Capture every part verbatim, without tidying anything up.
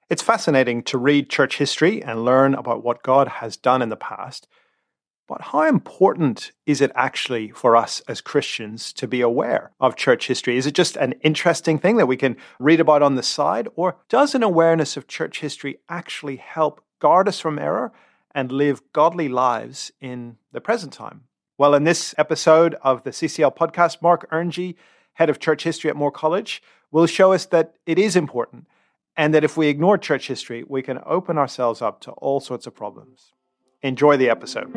It's fascinating to read church history and learn about what God has done in the past. But how important is it actually for us as Christians to be aware of church history? Is it just an interesting thing that we can read about on the side? Or does an awareness of church history actually help guard us from error and live godly lives in the present time? Well, in this episode of the C C L podcast, Mark Earnshaw, head of church history at Moore College, will show us that it is important and that if we ignore church history, we can open ourselves up to all sorts of problems. Enjoy the episode.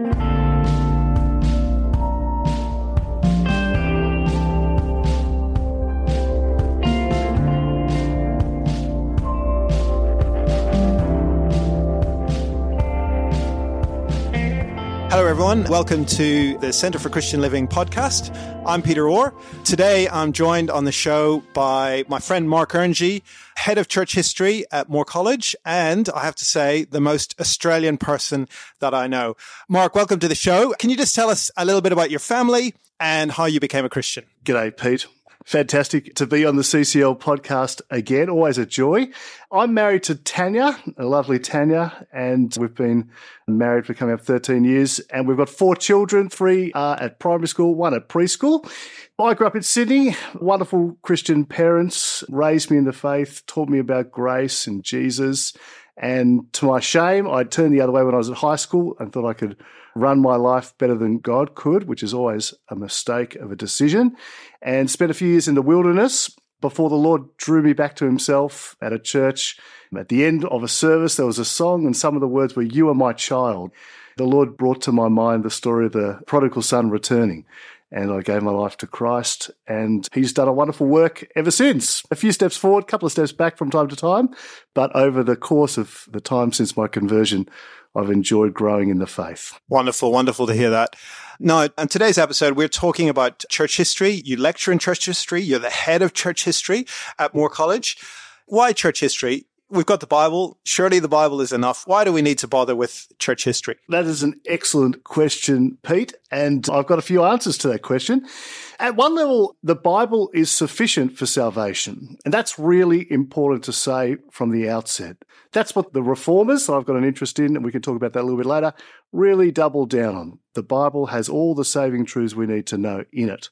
Hello, everyone. Welcome to the Centre for Christian Living podcast. I'm Peter Orr. Today, I'm joined on the show by my friend Mark Earnshaw, head of church history at Moore College, and I have to say, the most Australian person that I know. Mark, welcome to the show. Can you just tell us a little bit about your family and how you became a Christian? G'day, Pete. Fantastic to be on the C C L podcast again. Always a joy. I'm married to Tanya, a lovely Tanya, and we've been married for coming up thirteen years. And we've got four children. Three are at primary school, one at preschool. I grew up in Sydney. Wonderful Christian parents raised me in the faith, taught me about grace and Jesus. And to my shame, I turned the other way when I was at high school and thought I could run my life better than God could, which is always a mistake of a decision, and spent a few years in the wilderness before the Lord drew me back to himself at a church. At the end of a service, there was a song, and some of the words were, "You are my child." The Lord brought to my mind the story of the prodigal son returning, and I gave my life to Christ, and he's done a wonderful work ever since. A few steps forward, a couple of steps back from time to time, but over the course of the time since my conversion, I've enjoyed growing in the faith. Wonderful, wonderful to hear that. Now, in today's episode, we're talking about church history. You lecture in church history. You're the head of church history at Moore College. Why church history? We've got the Bible. Surely the Bible is enough. Why do we need to bother with church history? That is an excellent question, Pete, and I've got a few answers to that question. At one level, the Bible is sufficient for salvation, and that's really important to say from the outset. That's what the reformers, I've got an interest in, and we can talk about that a little bit later, really double down on. The Bible has all the saving truths we need to know in it.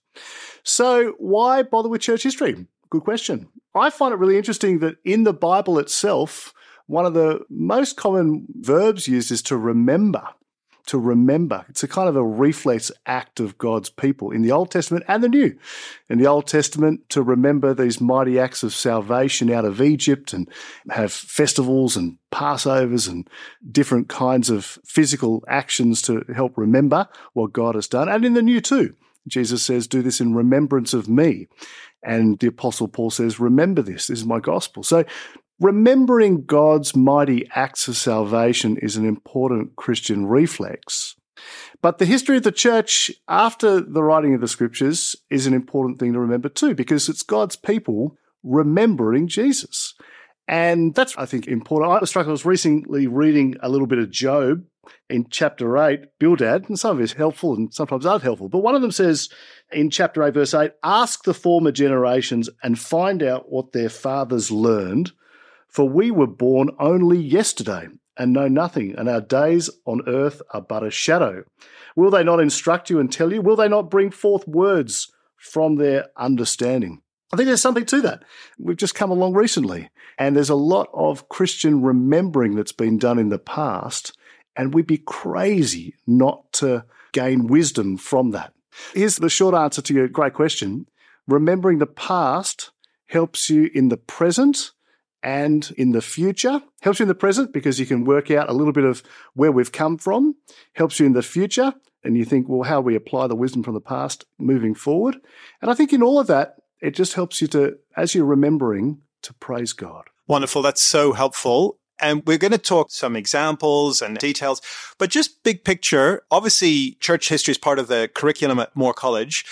So why bother with church history? Good question. I find it really interesting that in the Bible itself, one of the most common verbs used is to remember. To remember. It's a kind of a reflex act of God's people in the Old Testament and the New. In the Old Testament, to remember these mighty acts of salvation out of Egypt and have festivals and Passovers and different kinds of physical actions to help remember what God has done. And in the New too. Jesus says, "Do this in remembrance of me." And the Apostle Paul says, "Remember this. This is my gospel." So remembering God's mighty acts of salvation is an important Christian reflex. But the history of the church after the writing of the scriptures is an important thing to remember too, because it's God's people remembering Jesus. And that's, I think, important. I was struck, I was recently reading a little bit of Job in chapter eight, Bildad, and some of it is helpful and sometimes aren't helpful. But one of them says in chapter eight, verse eight, "Ask the former generations and find out what their fathers learned, for we were born only yesterday and know nothing, and our days on earth are but a shadow. Will they not instruct you and tell you? Will they not bring forth words from their understanding?" I think there's something to that. We've just come along recently, and there's a lot of Christian remembering that's been done in the past, and we'd be crazy not to gain wisdom from that. Here's the short answer to your great question. Remembering the past helps you in the present and in the future. Helps you in the present because you can work out a little bit of where we've come from. Helps you in the future, and you think, well, how we apply the wisdom from the past moving forward. And I think in all of that, it just helps you to, as you're remembering, to praise God. Wonderful. That's so helpful. And we're going to talk some examples and details, but just big picture. Obviously, church history is part of the curriculum at Moore College.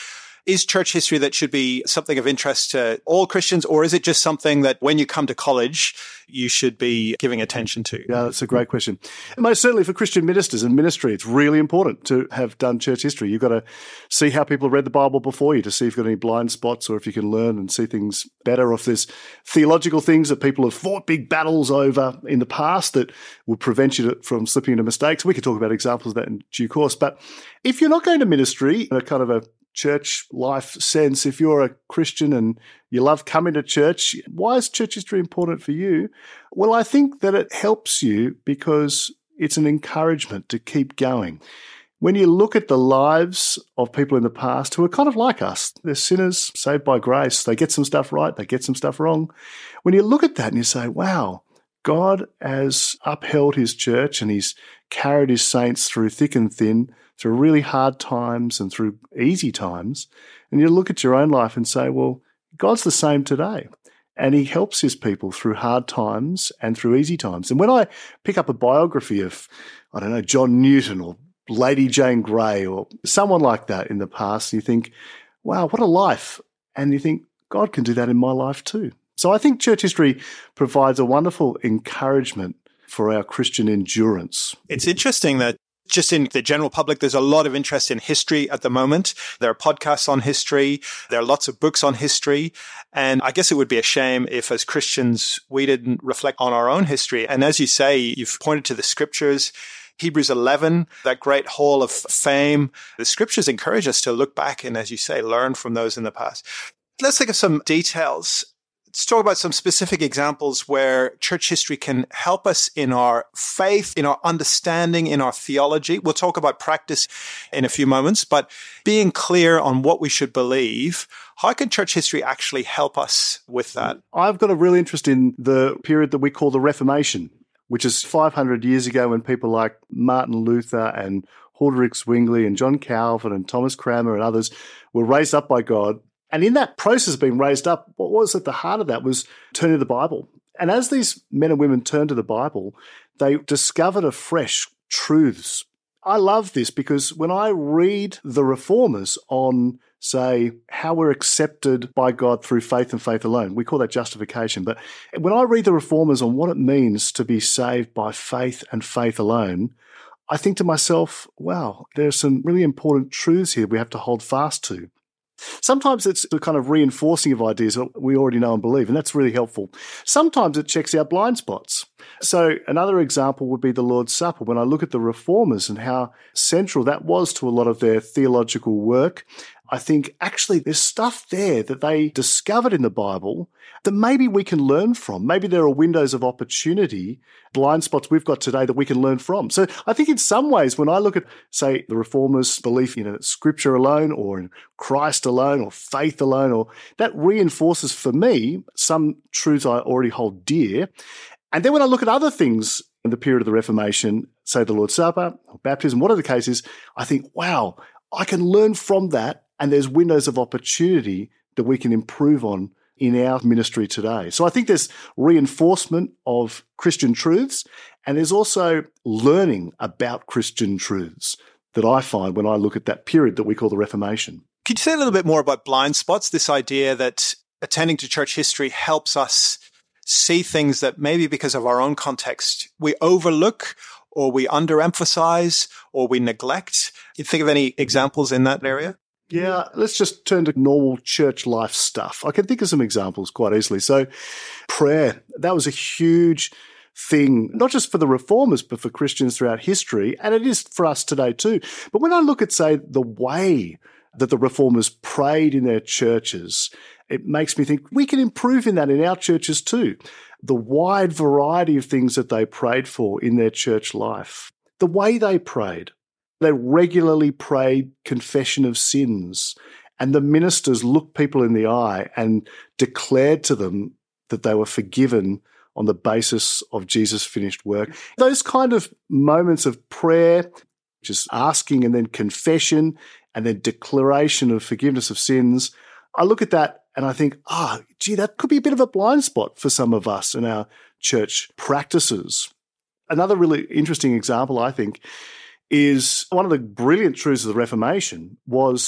is church history that should be something of interest to all Christians, or is it just something that when you come to college, you should be giving attention to? Yeah, that's a great question. Most certainly for Christian ministers and ministry, it's really important to have done church history. You've got to see how people have read the Bible before you to see if you've got any blind spots or if you can learn and see things better, or if there's theological things that people have fought big battles over in the past that would prevent you from slipping into mistakes. We could talk about examples of that in due course. But if you're not going to ministry in a kind of a church life sense, if you're a Christian and you love coming to church, why is church history important for you? Well, I think that it helps you because it's an encouragement to keep going. When you look at the lives of people in the past who are kind of like us, they're sinners saved by grace. They get some stuff right, they get some stuff wrong. When you look at that and you say, wow, God has upheld his church and he's carried his saints through thick and thin, through really hard times and through easy times, and you look at your own life and say, well, God's the same today, and he helps his people through hard times and through easy times. And when I pick up a biography of, I don't know, John Newton or Lady Jane Grey or someone like that in the past, you think, wow, what a life. And you think, God can do that in my life too. So I think church history provides a wonderful encouragement for our Christian endurance. It's interesting that just in the general public, there's a lot of interest in history at the moment. There are podcasts on history. There are lots of books on history. And I guess it would be a shame if as Christians, we didn't reflect on our own history. And as you say, you've pointed to the scriptures, Hebrews eleven, that great hall of fame. The scriptures encourage us to look back and, as you say, learn from those in the past. Let's think of some details. Let's talk about some specific examples where church history can help us in our faith, in our understanding, in our theology. We'll talk about practice in a few moments, but being clear on what we should believe, how can church history actually help us with that? I've got a real interest in the period that we call the Reformation, which is five hundred years ago when people like Martin Luther and Huldrych Zwingli and John Calvin and Thomas Cranmer and others were raised up by God. And in that process of being raised up, what was at the heart of that was turning to the Bible. And as these men and women turned to the Bible, they discovered afresh truths. I love this because when I read the reformers on, say, how we're accepted by God through faith and faith alone, we call that justification. But when I read the reformers on what it means to be saved by faith and faith alone, I think to myself, wow, there are some really important truths here we have to hold fast to. Sometimes it's the kind of reinforcing of ideas that we already know and believe, and that's really helpful. Sometimes it checks out blind spots. So another example would be the Lord's Supper. When I look at the reformers and how central that was to a lot of their theological work, I think actually there's stuff there that they discovered in the Bible that maybe we can learn from. Maybe there are windows of opportunity, blind spots we've got today that we can learn from. So I think in some ways, when I look at, say, the Reformers' belief in Scripture alone or in Christ alone or faith alone, or that reinforces for me some truths I already hold dear. And then when I look at other things in the period of the Reformation, say the Lord's Supper or baptism, whatever the case is, I think, wow, I can learn from that. And there's windows of opportunity that we can improve on in our ministry today. So I think there's reinforcement of Christian truths, and there's also learning about Christian truths that I find when I look at that period that we call the Reformation. Could you say a little bit more about blind spots, this idea that attending to church history helps us see things that maybe because of our own context we overlook or we underemphasize or we neglect? Can you think of any examples in that area? Yeah, let's just turn to normal church life stuff. I can think of some examples quite easily. So prayer, that was a huge thing, not just for the reformers, but for Christians throughout history. And it is for us today too. But when I look at, say, the way that the reformers prayed in their churches, it makes me think we can improve in that in our churches too. The wide variety of things that they prayed for in their church life, the way they prayed. They regularly prayed confession of sins, and the ministers looked people in the eye and declared to them that they were forgiven on the basis of Jesus' finished work. Those kind of moments of prayer, just asking and then confession and then declaration of forgiveness of sins, I look at that and I think, ah, oh, gee, that could be a bit of a blind spot for some of us in our church practices. Another really interesting example, I think, is one of the brilliant truths of the Reformation was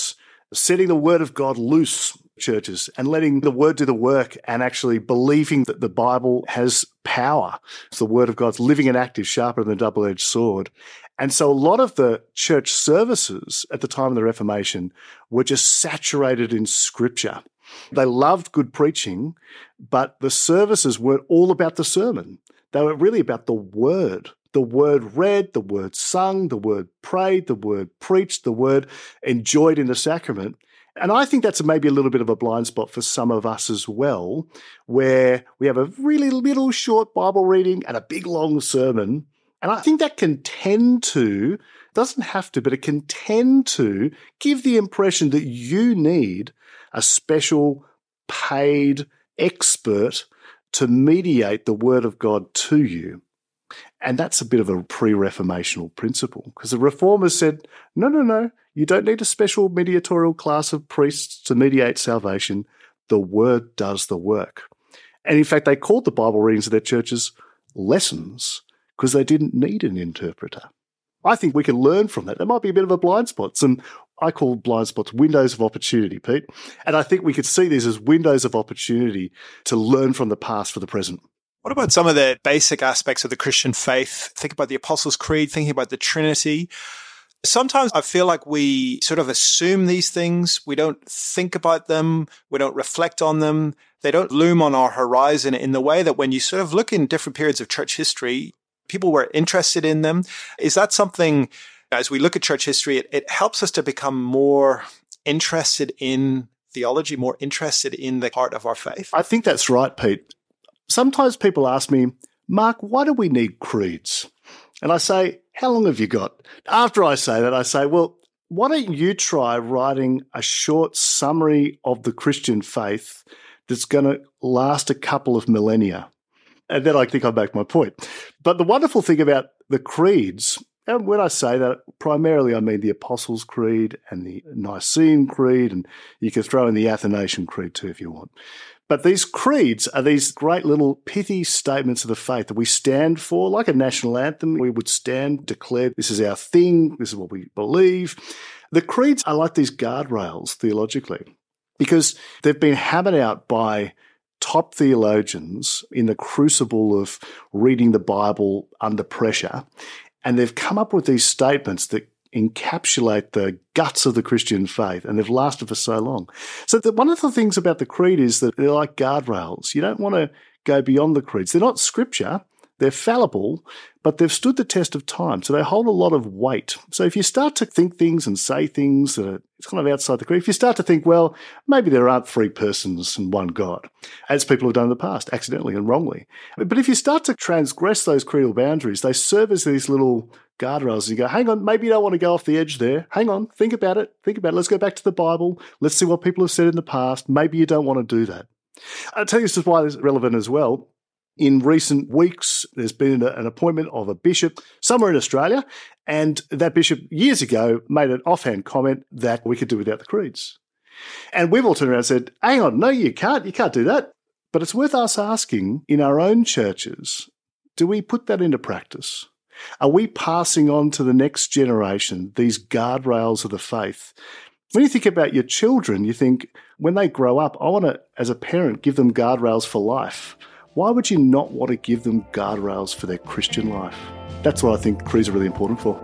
setting the word of God loose, churches, and letting the word do the work and actually believing that the Bible has power. So the word of God's living and active, sharper than a double-edged sword. And so a lot of the church services at the time of the Reformation were just saturated in Scripture. They loved good preaching, but the services weren't all about the sermon. They were really about the word. The word read, the word sung, the word prayed, the word preached, the word enjoyed in the sacrament. And I think that's maybe a little bit of a blind spot for some of us as well, where we have a really little short Bible reading and a big long sermon. And I think that can tend to, doesn't have to, but it can tend to give the impression that you need a special paid expert to mediate the word of God to you. And that's a bit of a pre-reformational principle, because the reformers said, no, no, no, you don't need a special mediatorial class of priests to mediate salvation. The word does the work. And in fact, they called the Bible readings of their churches lessons because they didn't need an interpreter. I think we can learn from that. There might be a bit of a blind spot. Some, I call blind spots windows of opportunity, Pete. And I think we could see these as windows of opportunity to learn from the past for the present. What about some of the basic aspects of the Christian faith? Think about the Apostles' Creed, thinking about the Trinity. Sometimes I feel like we sort of assume these things. We don't think about them. We don't reflect on them. They don't loom on our horizon in the way that when you sort of look in different periods of church history, people were interested in them. Is that something, as we look at church history, it, it helps us to become more interested in theology, more interested in the heart of our faith? I think that's right, Pete. Sometimes people ask me, Mark, why do we need creeds? And I say, how long have you got? After I say that, I say, well, why don't you try writing a short summary of the Christian faith that's going to last a couple of millennia? And then I think I make my point. But the wonderful thing about the creeds, and when I say that, primarily I mean the Apostles' Creed and the Nicene Creed, and you can throw in the Athanasian Creed too if you want. But these creeds are these great little pithy statements of the faith that we stand for, like a national anthem. We would stand, declare, this is our thing, this is what we believe. The creeds are like these guardrails theologically, because they've been hammered out by top theologians in the crucible of reading the Bible under pressure, and they've come up with these statements that encapsulate the guts of the Christian faith, and they've lasted for so long. So the, one of the things about the creed is that they're like guardrails. You don't want to go beyond the creeds. They're not scripture. They're fallible, but they've stood the test of time, so they hold a lot of weight. So if you start to think things and say things that are it's kind of outside the creed, if you start to think, well, maybe there aren't three persons and one God, as people have done in the past, accidentally and wrongly. But if you start to transgress those creedal boundaries, they serve as these little guardrails. And you go, hang on, maybe you don't want to go off the edge there. Hang on, think about it. Think about it. Let's go back to the Bible. Let's see what people have said in the past. Maybe you don't want to do that. I'll tell you this is why this is relevant as well. In recent weeks, there's been an appointment of a bishop somewhere in Australia, and that bishop years ago made an offhand comment that we could do without the creeds. And we've all turned around and said, hang on, no, you can't. You can't do that. But it's worth us asking in our own churches, do we put that into practice? Are we passing on to the next generation these guardrails of the faith? When you think about your children, you think, when they grow up, I want to, as a parent, give them guardrails for life. Why would you not want to give them guardrails for their Christian life? That's what I think creeds are really important for.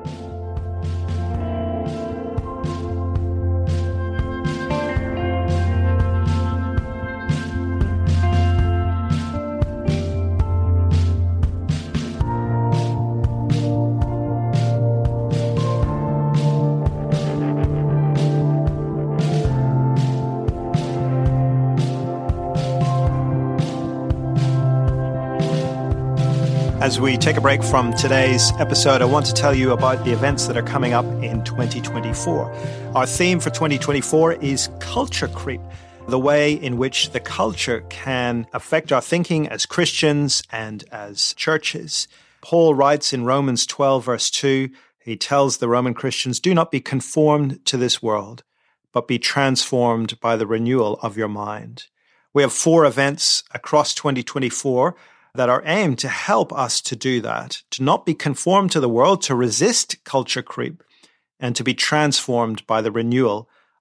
As we take a break from today's episode, I want to tell you about the events that are coming up in twenty twenty-four. Our theme for twenty twenty-four is culture creep, the way in which the culture can affect our thinking as Christians and as churches. Paul writes in Romans twelve, verse two, he tells the Roman Christians, do not be conformed to this world, but be transformed by the renewal of your mind. We have four events across twenty twenty-four that are aimed to help us to do that, to not be conformed to the world, to resist culture creep, and to be transformed by the renewal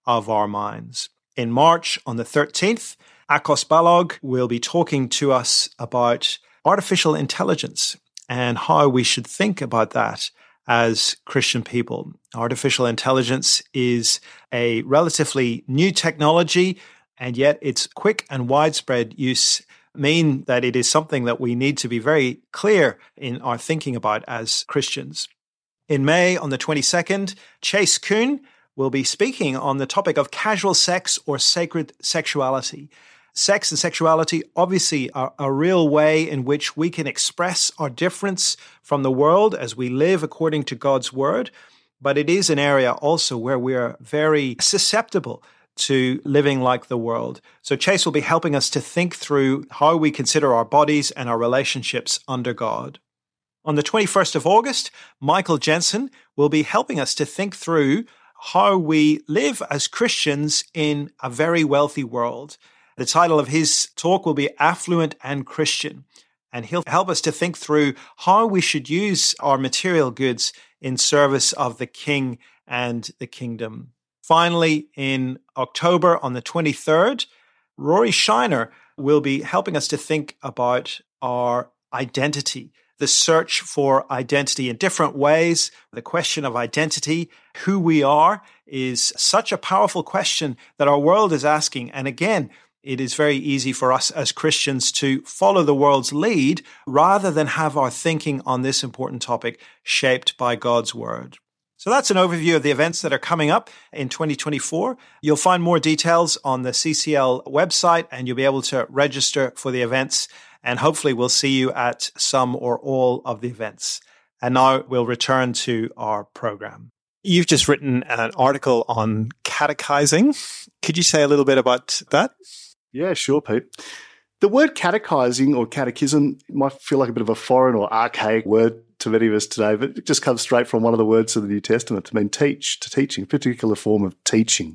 of our minds. In March, on the thirteenth, Akos Balog will be talking to us about artificial intelligence and how we should think about that as Christian people. Artificial intelligence is a relatively new technology, and yet its quick and widespread use mean that it is something that we need to be very clear in our thinking about as Christians. In May, on the twenty-second, Chase Kuhn will be speaking on the topic of casual sex or sacred sexuality. Sex and sexuality obviously are a real way in which we can express our difference from the world as we live according to God's word, but it is an area also where we are very susceptible to living like the world. So Chase will be helping us to think through how we consider our bodies and our relationships under God. On the twenty-first of August, Michael Jensen will be helping us to think through how we live as Christians in a very wealthy world. The title of his talk will be Affluent and Christian, and he'll help us to think through how we should use our material goods in service of the King and the kingdom. Finally, in October, on the twenty-third, Rory Shiner will be helping us to think about our identity, the search for identity in different ways. The question of identity, who we are, is such a powerful question that our world is asking. And again, it is very easy for us as Christians to follow the world's lead rather than have our thinking on this important topic shaped by God's word. So that's an overview of the events that are coming up in twenty twenty-four. You'll find more details on the C C L website, and you'll be able to register for the events. And hopefully we'll see you at some or all of the events. And now we'll return to our program. You've just written an article on catechizing. Could you say a little bit about that? Yeah, sure, Pete. The word catechizing or catechism might feel like a bit of a foreign or archaic word to many of us today, but it just comes straight from one of the words of the New Testament to mean teach, to teaching, a particular form of teaching.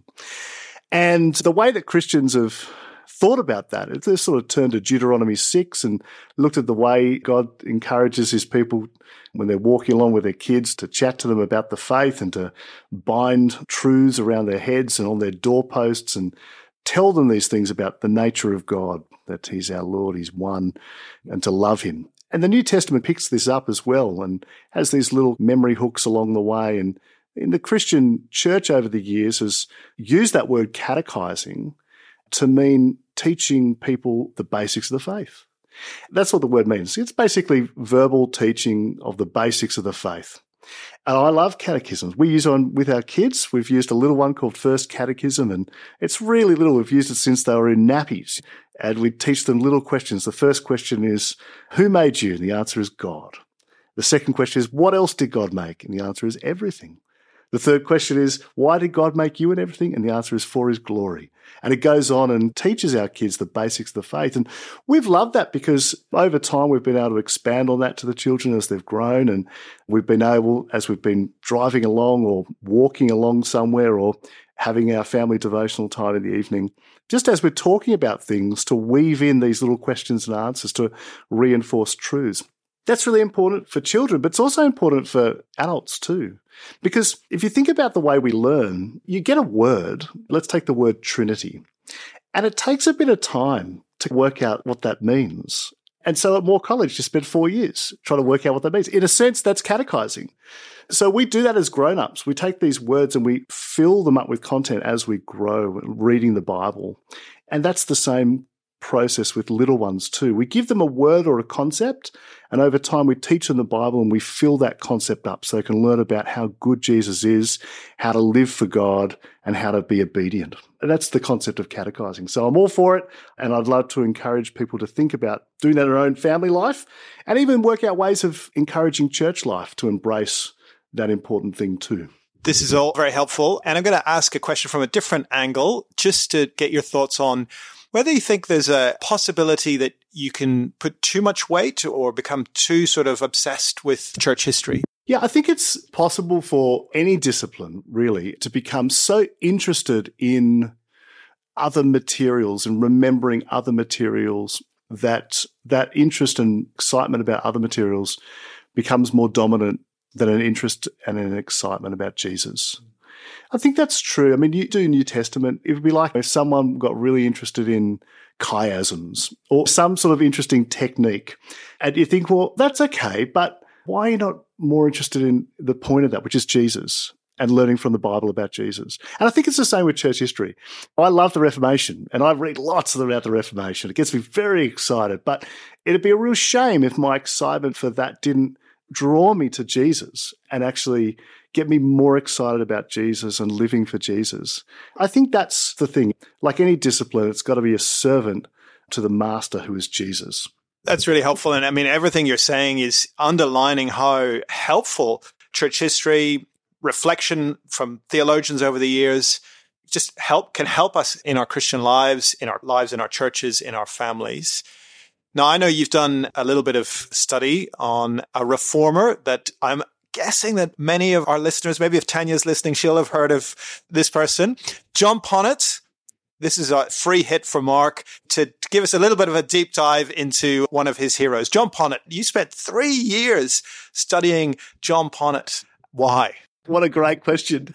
And the way that Christians have thought about that, they've sort of turned to Deuteronomy six and looked at the way God encourages his people when they're walking along with their kids to chat to them about the faith and to bind truths around their heads and on their doorposts and tell them these things about the nature of God, that he's our Lord, he's one, and to love him. And the New Testament picks this up as well and has these little memory hooks along the way. And in the Christian church over the years has used that word catechizing to mean teaching people the basics of the faith. That's what the word means. It's basically verbal teaching of the basics of the faith. And I love catechisms. We use one with our kids. We've used a little one called First Catechism, and it's really little. We've used it since they were in nappies. And we teach them little questions. The first question is, who made you? And the answer is God. The second question is, what else did God make? And the answer is everything. The third question is, why did God make you and everything? And the answer is for his glory. And it goes on and teaches our kids the basics of the faith. And we've loved that because over time we've been able to expand on that to the children as they've grown. And we've been able, as we've been driving along or walking along somewhere or having our family devotional time in the evening, just as we're talking about things, to weave in these little questions and answers to reinforce truths. That's really important for children, but it's also important for adults too. Because if you think about the way we learn, you get a word. Let's take the word Trinity. And it takes a bit of time to work out what that means. And so at Moore College, you spent four years trying to work out what that means. In a sense, that's catechizing. So we do that as grown-ups. We take these words and we fill them up with content as we grow, reading the Bible. And that's the same process with little ones too. We give them a word or a concept, and over time we teach them the Bible and we fill that concept up so they can learn about how good Jesus is, how to live for God, and how to be obedient. And that's the concept of catechizing. So I'm all for it, and I'd love to encourage people to think about doing that in their own family life and even work out ways of encouraging church life to embrace that important thing too. This is all very helpful, and I'm going to ask a question from a different angle just to get your thoughts on whether you think there's a possibility that you can put too much weight or become too sort of obsessed with church history. Yeah, I think it's possible for any discipline, really, to become so interested in other materials and remembering other materials that that interest and excitement about other materials becomes more dominant than an interest and an excitement about Jesus. I think that's true. I mean, you do New Testament, it would be like if someone got really interested in chiasms or some sort of interesting technique, and you think, well, that's okay, but why are you not more interested in the point of that, which is Jesus, and learning from the Bible about Jesus? And I think it's the same with church history. I love the Reformation, and I read lots about the Reformation. It gets me very excited, but it'd be a real shame if my excitement for that didn't draw me to Jesus and actually get me more excited about Jesus and living for Jesus. I think that's the thing. Like any discipline, it's got to be a servant to the master who is Jesus. That's really helpful. And I mean, everything you're saying is underlining how helpful church history, reflection from theologians over the years, just help can help us in our Christian lives, in our lives, in our churches, in our families. Now, I know you've done a little bit of study on a reformer that I'm guessing that many of our listeners, maybe if Tanya's listening, she'll have heard of this person, John Ponnet. This is a free hit for Mark to give us a little bit of a deep dive into one of his heroes. John Ponnet, you spent three years studying John Ponnet. Why? What a great question.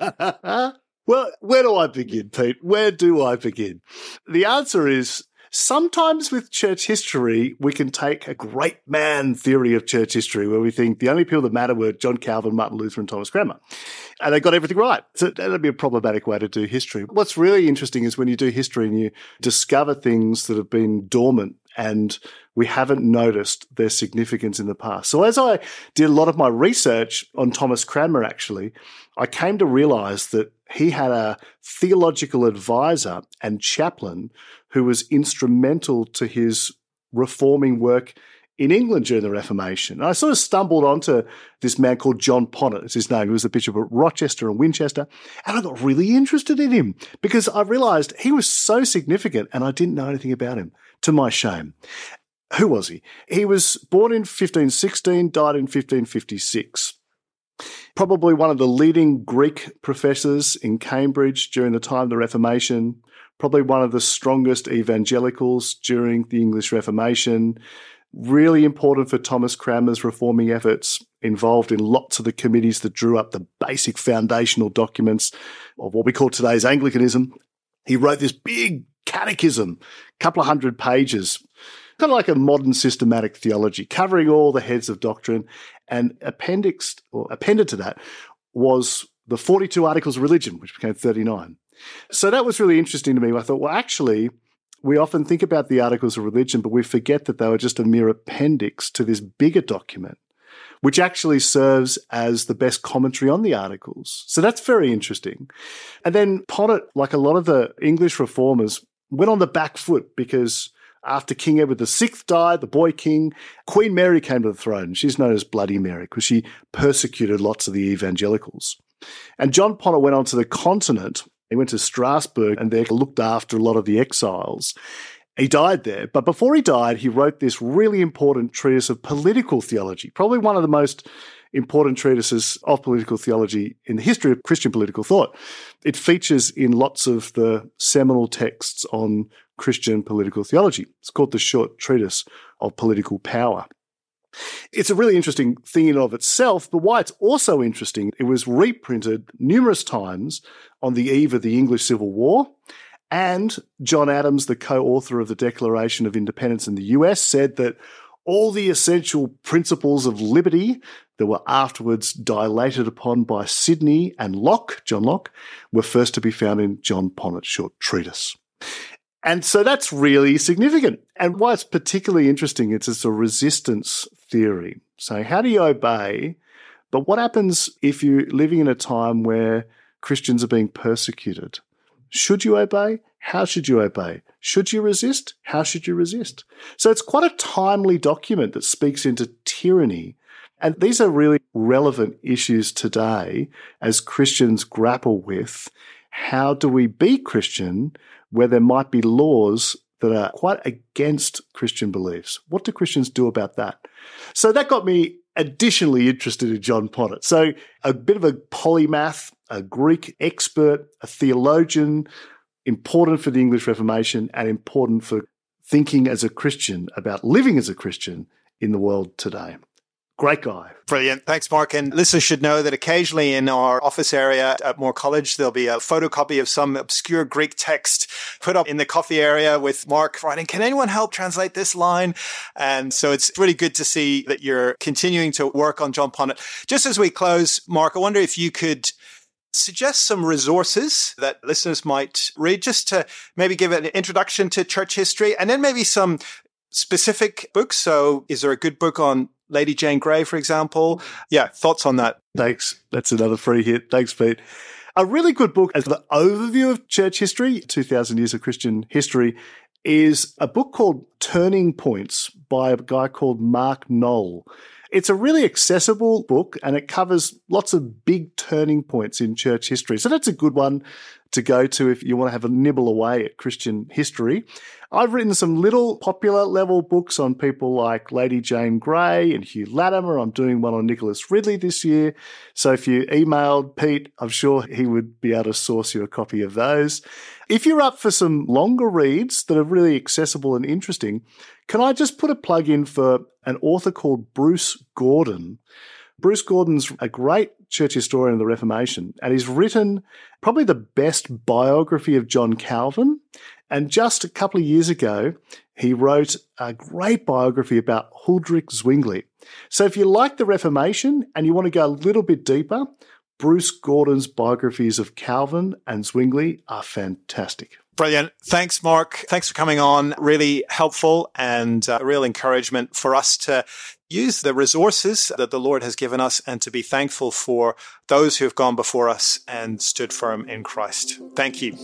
Well, where do I begin, Pete? Where do I begin? The answer is sometimes with church history, we can take a great man theory of church history where we think the only people that matter were John Calvin, Martin Luther, and Thomas Cranmer. And they got everything right. So that'd be a problematic way to do history. What's really interesting is when you do history and you discover things that have been dormant and we haven't noticed their significance in the past. So as I did a lot of my research on Thomas Cranmer, actually, I came to realize that he had a theological advisor and chaplain who was instrumental to his reforming work in England during the Reformation. And I sort of stumbled onto this man called John Ponnet, is his name. He was the Bishop of Rochester and Winchester. And I got really interested in him because I realized he was so significant and I didn't know anything about him, to my shame. Who was he? He was born in fifteen sixteen, died in fifteen fifty-six. Probably one of the leading Greek professors in Cambridge during the time of the Reformation, probably one of the strongest evangelicals during the English Reformation, really important for Thomas Cranmer's reforming efforts, involved in lots of the committees that drew up the basic foundational documents of what we call today's Anglicanism. He wrote this big catechism, a couple of hundred pages, kind of like a modern systematic theology, covering all the heads of doctrine. And appendixed or appended to that was the forty-two Articles of Religion, which became thirty-nine. So that was really interesting to me. I thought, well, actually, we often think about the Articles of Religion, but we forget that they were just a mere appendix to this bigger document, which actually serves as the best commentary on the Articles. So that's very interesting. And then Ponnet, like a lot of the English reformers, went on the back foot because after King Edward the Sixth died, the boy king, Queen Mary came to the throne. She's known as Bloody Mary because she persecuted lots of the evangelicals. And John Ponnet went on to the continent. He went to Strasbourg and there looked after a lot of the exiles. He died there. But before he died, he wrote this really important treatise of political theology, probably one of the most important treatises of political theology in the history of Christian political thought. It features in lots of the seminal texts on Christian political theology. It's called the Short Treatise of Political Power. It's a really interesting thing in and of itself, but why it's also interesting, it was reprinted numerous times on the eve of the English Civil War, and John Adams, the co-author of the Declaration of Independence in the U S, said that all the essential principles of liberty that were afterwards dilated upon by Sidney and Locke, John Locke, were first to be found in John Ponnet's Short Treatise. And so that's really significant. And why it's particularly interesting, it's, it's a resistance theory. So how do you obey? But what happens if you're living in a time where Christians are being persecuted? Should you obey? How should you obey? Should you resist? How should you resist? So it's quite a timely document that speaks into tyranny. And these are really relevant issues today as Christians grapple with how do we be Christian where there might be laws that are quite against Christian beliefs. What do Christians do about that? So that got me additionally interested in John Ponnet. So a bit of a polymath, a Greek expert, a theologian, important for the English Reformation and important for thinking as a Christian about living as a Christian in the world today. Great guy. Brilliant. Thanks, Mark. And listeners should know that occasionally in our office area at Moore College, there'll be a photocopy of some obscure Greek text put up in the coffee area with Mark writing, can anyone help translate this line? And so it's really good to see that you're continuing to work on John Ponnet. Just as we close, Mark, I wonder if you could suggest some resources that listeners might read, just to maybe give an introduction to church history, and then maybe some specific books. So is there a good book on Lady Jane Grey, for example? Yeah, thoughts on that? Thanks. That's another free hit. Thanks, Pete. A really good book as the overview of church history, two thousand years of Christian history, is a book called Turning Points by a guy called Mark Knoll. It's a really accessible book and it covers lots of big turning points in church history. So that's a good one to go to if you want to have a nibble away at Christian history. I've written some little popular level books on people like Lady Jane Grey and Hugh Latimer. I'm doing one on Nicholas Ridley this year. So if you emailed Pete, I'm sure he would be able to source you a copy of those. If you're up for some longer reads that are really accessible and interesting, can I just put a plug in for an author called Bruce Gordon? Bruce Gordon's a great church historian of the Reformation, and he's written probably the best biography of John Calvin. And just a couple of years ago, he wrote a great biography about Huldrych Zwingli. So if you like the Reformation and you want to go a little bit deeper, Bruce Gordon's biographies of Calvin and Zwingli are fantastic. Brilliant. Thanks, Mark. Thanks for coming on. Really helpful and a real encouragement for us to use the resources that the Lord has given us and to be thankful for those who have gone before us and stood firm in Christ. Thank you.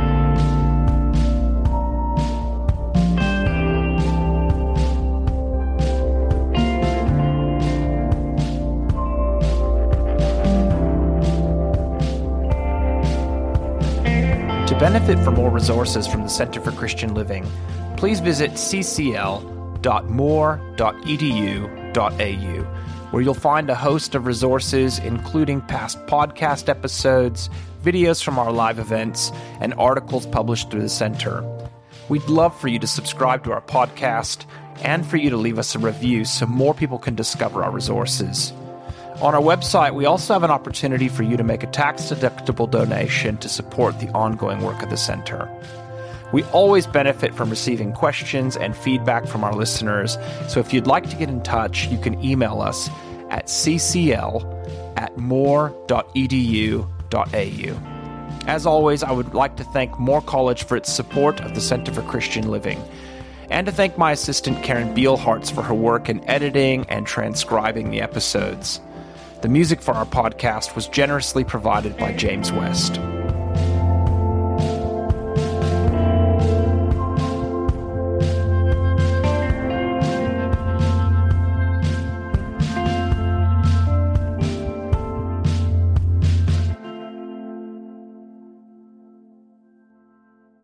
To benefit from more resources from the Center for Christian Living, please visit c c l dot moore dot e d u dot a u, where you'll find a host of resources including past podcast episodes, videos from our live events, and articles published through the Center. We'd love for you to subscribe to our podcast and for you to leave us a review so more people can discover our resources. On our website, we also have an opportunity for you to make a tax-deductible donation to support the ongoing work of the Center. We always benefit from receiving questions and feedback from our listeners, so if you'd like to get in touch, you can email us at c c l at moore dot e d u dot a u. As always, I would like to thank Moore College for its support of the Center for Christian Living, and to thank my assistant Karen Beelhartz for her work in editing and transcribing the episodes. The music for our podcast was generously provided by James West.